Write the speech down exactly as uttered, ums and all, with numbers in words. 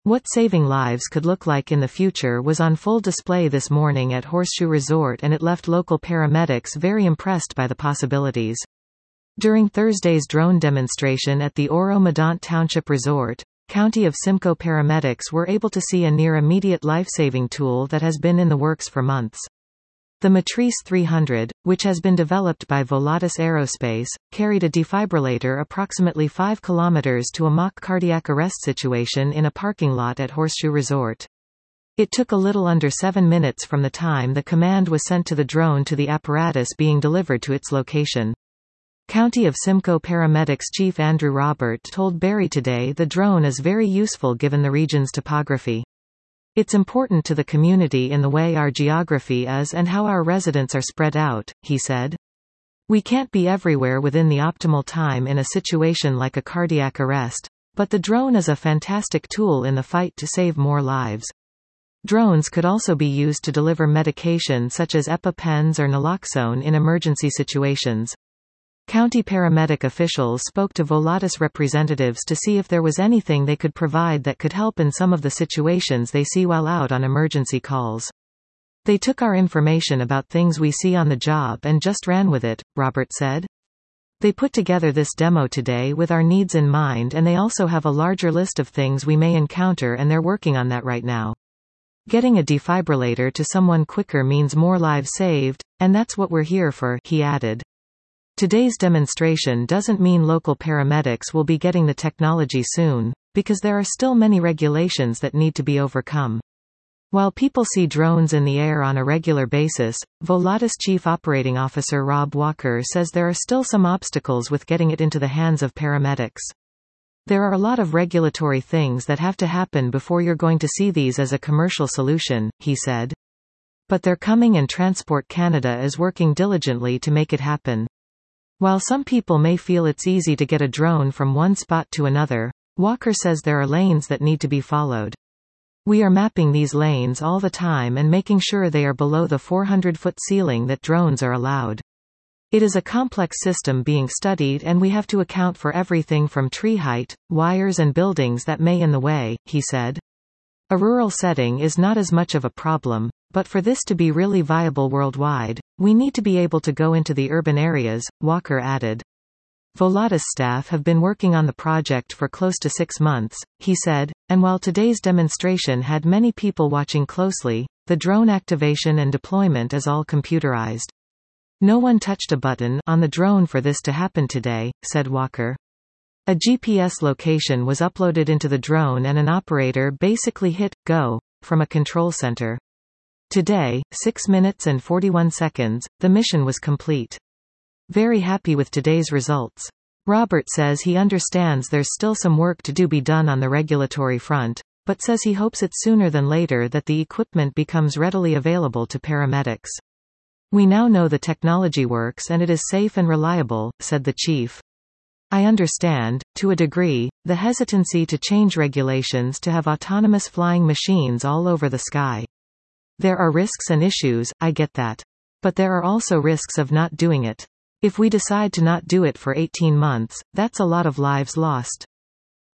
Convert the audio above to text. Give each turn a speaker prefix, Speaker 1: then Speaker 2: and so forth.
Speaker 1: What saving lives could look like in the future was on full display this morning at Horseshoe Resort, and it left local paramedics very impressed by the possibilities. During Thursday's drone demonstration at the Oro-Medonte Township Resort, County of Simcoe paramedics were able to see a near-immediate life-saving tool that has been in the works for months. The Matrice three hundred, which has been developed by Volatus Aerospace, carried a defibrillator approximately five kilometers to a mock cardiac arrest situation in a parking lot at Horseshoe Resort. It took a little under seven minutes from the time the command was sent to the drone to the apparatus being delivered to its location. County of Simcoe Paramedics Chief Andrew Robert told Barry Today the drone is very useful given the region's topography. It's important to the community in the way our geography is and how our residents are spread out, he said. We can't be everywhere within the optimal time in a situation like a cardiac arrest, but the drone is a fantastic tool in the fight to save more lives. Drones could also be used to deliver medication such as EpiPens or naloxone in emergency situations. County paramedic officials spoke to Volatus representatives to see if there was anything they could provide that could help in some of the situations they see while out on emergency calls. They took our information about things we see on the job and just ran with it, Robert said. They put together this demo today with our needs in mind, and they also have a larger list of things we may encounter, and they're working on that right now. Getting a defibrillator to someone quicker means more lives saved, and that's what we're here for, he added. Today's demonstration doesn't mean local paramedics will be getting the technology soon, because there are still many regulations that need to be overcome. While people see drones in the air on a regular basis, Volatus Chief Operating Officer Rob Walker says there are still some obstacles with getting it into the hands of paramedics. There are a lot of regulatory things that have to happen before you're going to see these as a commercial solution, he said. But they're coming, and Transport Canada is working diligently to make it happen. While some people may feel it's easy to get a drone from one spot to another, Walker says there are lanes that need to be followed. We are mapping these lanes all the time and making sure they are below the four hundred foot ceiling that drones are allowed. It is a complex system being studied, and we have to account for everything from tree height, wires and buildings that may in the way, he said. A rural setting is not as much of a problem, but for this to be really viable worldwide, we need to be able to go into the urban areas, Walker added. Volatus staff have been working on the project for close to six months, he said, and while today's demonstration had many people watching closely, the drone activation and deployment is all computerized. No one touched a button on the drone for this to happen today, said Walker. A G P S location was uploaded into the drone and an operator basically hit go from a control center. Today, six minutes and forty-one seconds, the mission was complete. Very happy with today's results. Robert says he understands there's still some work to do be done on the regulatory front, but says he hopes it's sooner than later that the equipment becomes readily available to paramedics. We now know the technology works and it is safe and reliable, said the chief. I understand, to a degree, the hesitancy to change regulations to have autonomous flying machines all over the sky. There are risks and issues, I get that. But there are also risks of not doing it. If we decide to not do it for eighteen months, that's a lot of lives lost.